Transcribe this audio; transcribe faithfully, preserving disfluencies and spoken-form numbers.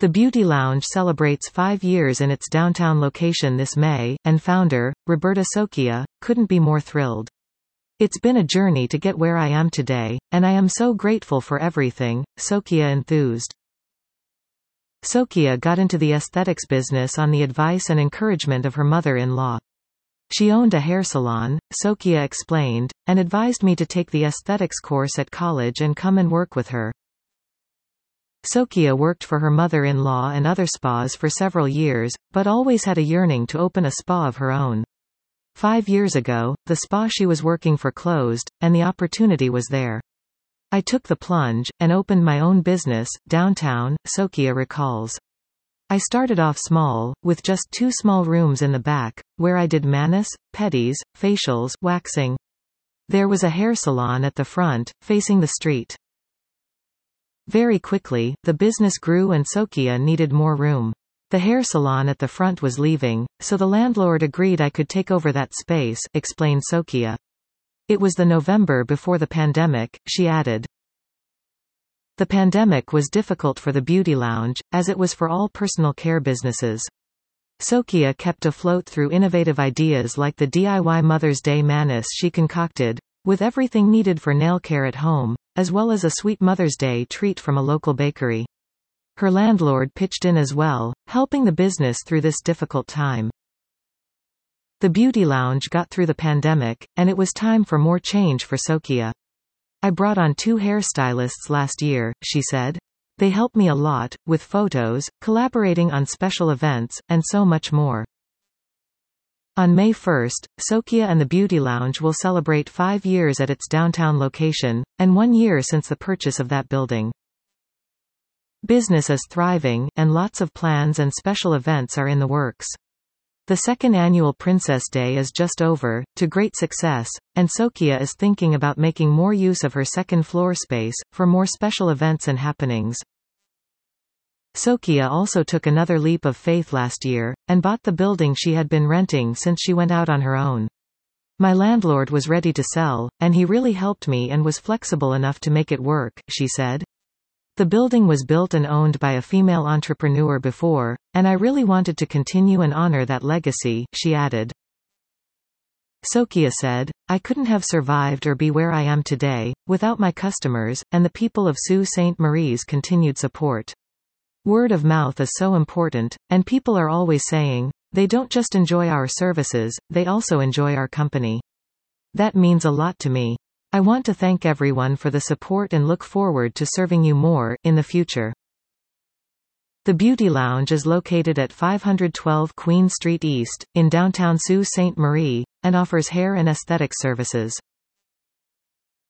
The Beauty Lounge celebrates five years in its downtown location this May, and founder, Roberta Socchia, couldn't be more thrilled. "It's been a journey to get where I am today, and I am so grateful for everything," Socchia enthused. Socchia got into the aesthetics business on the advice and encouragement of her mother-in-law. "She owned a hair salon," Socchia explained, "and advised me to take the aesthetics course at college and come and work with her." Socchia worked for her mother-in-law and other spas for several years, but always had a yearning to open a spa of her own. Five years ago, the spa she was working for closed, and the opportunity was there. "I took the plunge, and opened my own business, downtown," Socchia recalls. "I started off small, with just two small rooms in the back, where I did manis, pedis, facials, waxing. There was a hair salon at the front, facing the street. Very quickly, the business grew and Socchia needed more room. The hair salon at the front was leaving, so the landlord agreed I could take over that space," explained Socchia. "It was the November before the pandemic," she added. The pandemic was difficult for the Beauty Lounge, as it was for all personal care businesses. Socchia kept afloat through innovative ideas like the D I Y Mother's Day manis she concocted, with everything needed for nail care at home, as well as a sweet Mother's Day treat from a local bakery. Her landlord pitched in as well, helping the business through this difficult time. The Beauty Lounge got through the pandemic, and it was time for more change for Socchia. "I brought on two hairstylists last year," she said. "They helped me a lot, with photos, collaborating on special events, and so much more." On May first, Socchia and the Beauty Lounge will celebrate five years at its downtown location, and one year since the purchase of that building. Business is thriving, and lots of plans and special events are in the works. The second annual Princess Day is just over, to great success, and Socchia is thinking about making more use of her second floor space, for more special events and happenings. Socchia also took another leap of faith last year, and bought the building she had been renting since she went out on her own. "My landlord was ready to sell, and he really helped me and was flexible enough to make it work," she said. "The building was built and owned by a female entrepreneur before, and I really wanted to continue and honor that legacy," she added. Socchia said, "I couldn't have survived or be where I am today, without my customers, and the people of Sault Ste. Marie's continued support. Word of mouth is so important, and people are always saying, they don't just enjoy our services, they also enjoy our company. That means a lot to me. I want to thank everyone for the support and look forward to serving you more, in the future." The Beauty Lounge is located at five twelve Queen Street East, in downtown Sault Ste. Marie, and offers hair and aesthetic services.